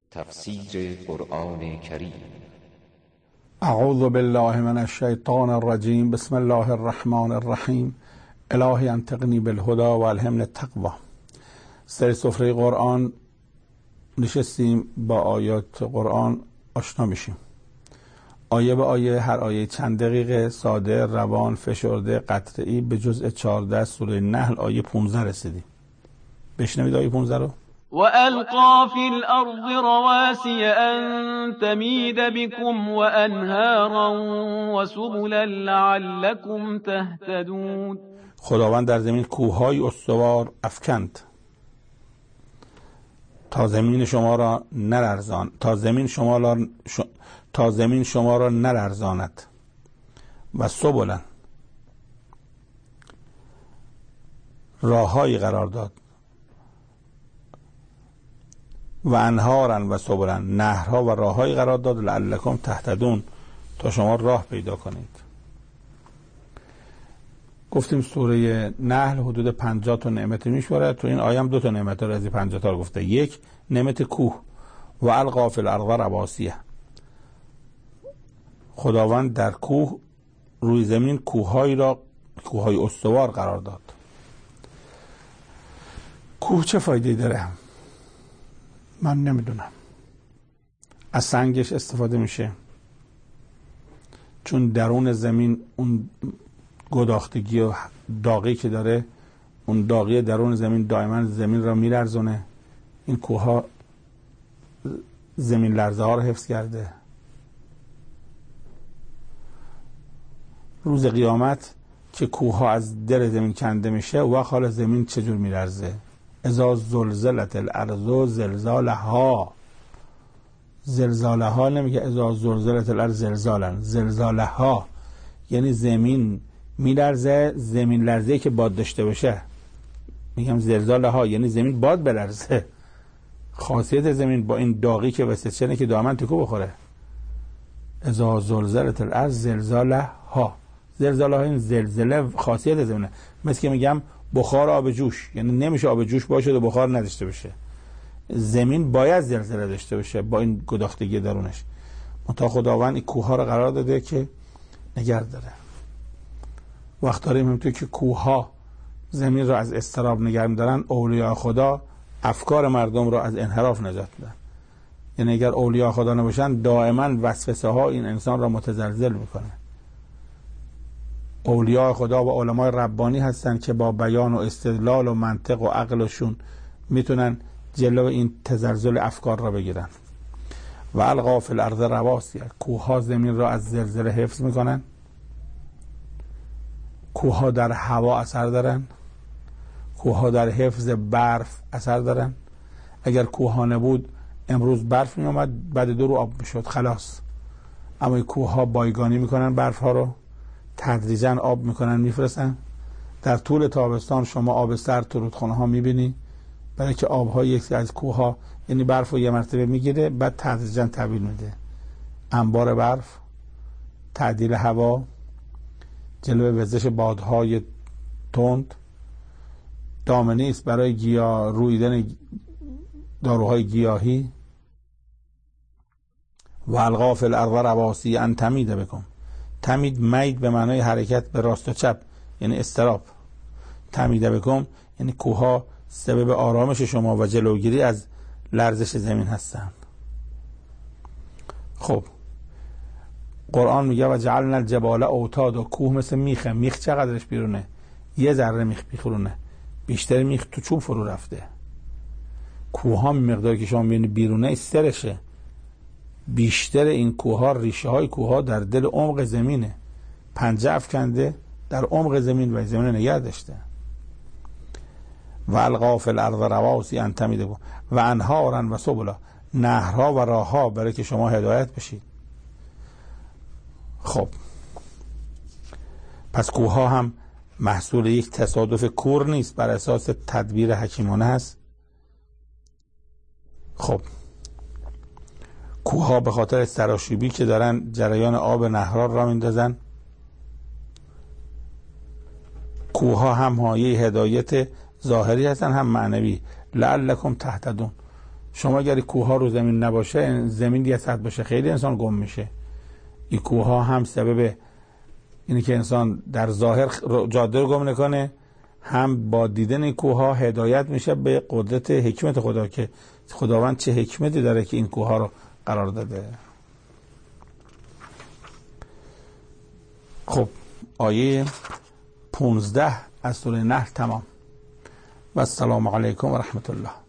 تفسیر قرآن کریم. اعوذ بالله من الشیطان الرجیم. بسم الله الرحمن الرحیم. الهی انطقنی بالهدی و الهمنی التقوی. سر سفره قرآن نشستیم، با آیات قرآن آشنا میشیم. آیه به آیه، هر آیه چند دقیقه، ساده، روان، فشرده، قطعی، به جزء 14 سوره نحل آیه 15 رسیدیم. بشنوید آیه 15 رو. وألقى في الأرض رواسي أن تميد بكم وأنهارا وسبلا لعلكم تهتدون. خداوند در زمین کوههای استوار افکند تا زمین شما را نلرزان، تا زمین شما را نلرزاند، و سبلا راههایی قرار داد، و انهارا و سبلا نهرها و راههایی قرار داد، لعلکم تهتدون تا شما راه پیدا کنید. گفتیم سوره نحل حدود 50 تا نعمت میشوره. تو این آیه هم 2 تا نعمت رو از 50 تا گفته. یک، نعمت کوه، و القی فی الارض رواسیه. خداوند در کوه، روی زمین کوههای استوار قرار داد. کوه چه فایده داره؟ من نمیدونم. از سنگش استفاده میشه، چون درون زمین اون گداختگی و داغی که داره، اون داغی درون زمین دائما زمین را میلرزونه. این کوه ها زمین لرزه ها رو حفظ کرده. روز قیامت که کوه ها از دل زمین کنده میشه، و حال زمین چجور میلرزه. اذا زلزلت الارض زلزالها. زلزالها نمیگه اذا زلزلت الارض زلزالا، زلزالها یعنی زمین میلرزه. زمین لرزه که باد داشته باشه میگم زلزالها، یعنی زمین باد بلرزه. خاصیت زمین با این داغی که وسط شنه که دائما تکو بخوره. اذا زلزلت الارض زلزالها. زلزالها این زلزله خاصیت زمینه. مثل که میگم بخار آب جوش، یعنی نمیشه آب جوش باشه و بخار نداشته باشه. زمین باید زلزله داشته باشه با این گداختگی درونش. منتها خداوند این کوه ها رو قرار داده که نگه داره. وقت داریم همونطور که کوه ها زمین رو از اضطراب نگه می‌دارن، اولیاء خدا افکار مردم رو از انحراف نجات میدن. یعنی اگر اولیاء خدا نباشن، دائما وسوسه ها این انسان را متزلزل میکنه. اولیاء خدا و علمای ربانی هستن که با بیان و استدلال و منطق و عقلشون میتونن جلو این تزلزل افکار را بگیرن. و القی فی الارض رواسیه. کوه ها زمین را از زلزله حفظ میکنن. کوه ها در هوا اثر دارن. کوه ها در حفظ برف اثر دارن. اگر کوه ها نبود، امروز برف می اومد، بعد 2 روز آب میشد، خلاص. اما این کوه ها بایگانی میکنن برف ها رو، تدریجا آب میکنن میفرستن. در طول تابستان شما آب سرد تو رودخانه ها میبینی، برای که آب ها یکی از کوه ها یعنی برف رو یه مرتبه میگیره، بعد تدریجا تحویل میده. انبار برف، تعدیل هوا، جلوه وزش بادهای تند، دامنه است برای رویدن داروهای گیاهی. و القی فی الارض رواسیه ان تمید بکم. تمید، مید به معنای حرکت به راست و چپ، یعنی اضطراب. تمید بکم یعنی کوها سبب آرامش شما و جلوگیری از لرزش زمین هستند. خب قرآن میگه و جعلنا الجبال اوتادا. کوه مثل میخه. میخ چقدرش بیرونه؟ 1 ذره میخ بیرونه. بیشتر میخ تو چوب فرو رفته. کوه ها مقداری که شما میبینید بیرونه استرشه. بیشتر این کوه ها، ریشه های کوه ها در دل عمق زمینه. پنجه افکنده در عمق زمین و زمین نگه داشته. و القی فی الارض رواسیه ان تمید بکم و انهارا و سبلا. نهرها و راهها برای که شما هدایت بشید. خب پس کوه ها هم محصول یک تصادف کور نیست، بر اساس تدبیر حکیمانه هست. خب کوه ها به خاطر سراشیبی که دارن جریان آب نهرها را میندازن. کوه ها هم مایه هدایت ظاهری هستن هم معنوی. لعلکم تهتدون. شما اگر کوه ها رو زمین نباشه، زمین یه سطح باشه، خیلی انسان گم میشه. این کوه ها هم سبب اینی که انسان در ظاهر جاده رو گم نکنه، هم با دیدن این کوه ها هدایت میشه به قدرت حکمت خدا که خداوند چه حکمتی داره که این کوه ها رو قرار داده. خب آیه 15 از سوره نحل تمام. و السلام علیکم و رحمت الله.